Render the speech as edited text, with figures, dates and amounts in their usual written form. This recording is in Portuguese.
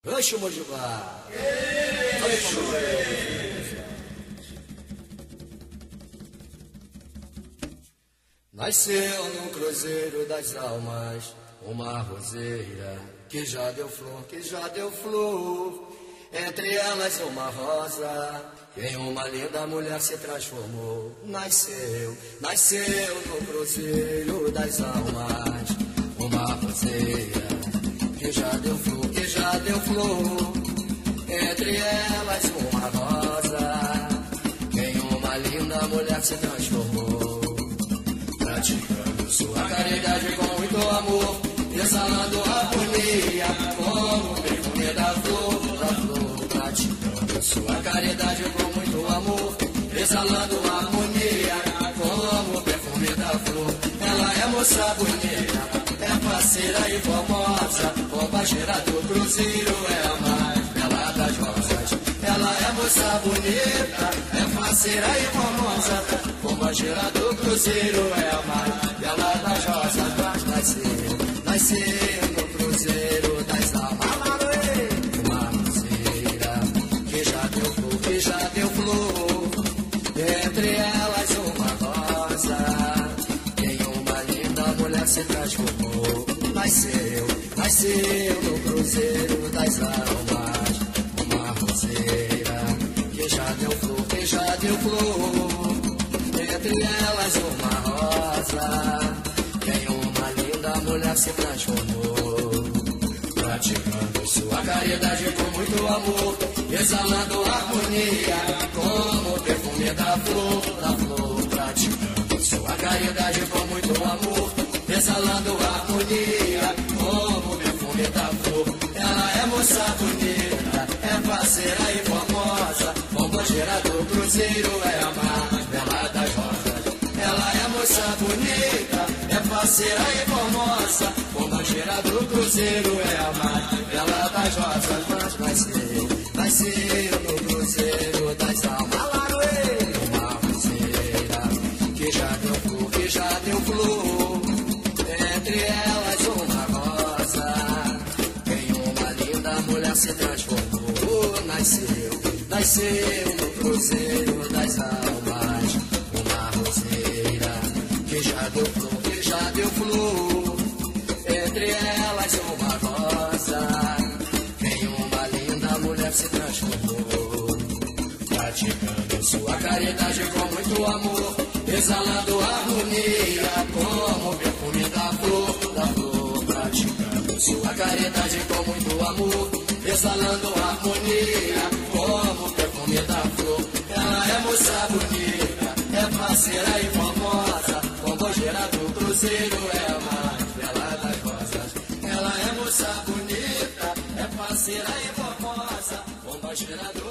Rancho Mojubá. Nasceu no cruzeiro das almas uma roseira que já deu flor, que já deu flor. Entre elas uma rosa, em uma linda mulher se transformou. Nasceu no cruzeiro das almas uma roseira que já deu flor, que já deu flor. Entre elas uma rosa, em uma linda mulher se transformou. Praticando sua caridade com muito amor, exalando harmonia como o perfume da flor, praticando sua caridade com muito amor, exalando harmonia como o perfume da flor. Ela é moça bonita, é parceira e famosa, companheira do cruzeiro, é a mais bela das rosas. Ela é moça bonita, é parceira e famosa, companheira do cruzeiro, é a mais bela das rosas. Mas nasceu no cruzeiro das almas uma roseira que já deu flor, que já deu flor. Entre elas uma rosa, em uma linda mulher se transformou. Nasceu no cruzeiro das almas uma roseira que já deu flor, que já deu flor. Entre elas uma rosa, em uma linda mulher se transformou. Praticando sua caridade com muito amor, exalando harmonia como o perfume da flor, praticando sua caridade com muito amor, exalando harmonia como o perfume da flor. Ela é moça bonita, é parceira e famosa, companheira do cruzeiro, é a mais bela das rosas. Ela é moça bonita, é parceira e famosa, companheira do cruzeiro, é a mais bela das rosas. Mas nasceu no cruzeiro das almas uma roseira que já deu flor, que já deu flor. Entre elas uma rosa, em uma linda mulher se transformou. Nasceu no cruzeiro das almas uma roseira que já deu flor, que já deu flor. Entre elas uma rosa, em uma linda mulher se transformou. Praticando sua caridade com muito amor, exalando harmonia como o perfume da flor, praticando sua caridade com muito amor, exalando harmonia como o perfume da flor. Ela é moça bonita, é parceira e famosa, companheira do cruzeiro, é a mais bela das rosas. Ela é moça bonita, é parceira e famosa, companheira do